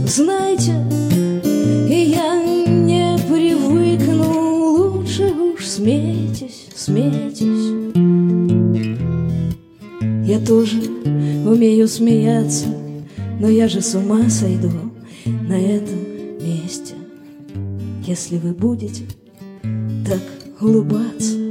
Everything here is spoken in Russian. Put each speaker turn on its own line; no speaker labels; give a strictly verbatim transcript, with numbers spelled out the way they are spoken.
знаете, и я не привыкну. Лучше уж смейтесь, смейтесь. Я тоже умею смеяться, но я же с ума сойду на этом месте, если вы будете так улыбаться.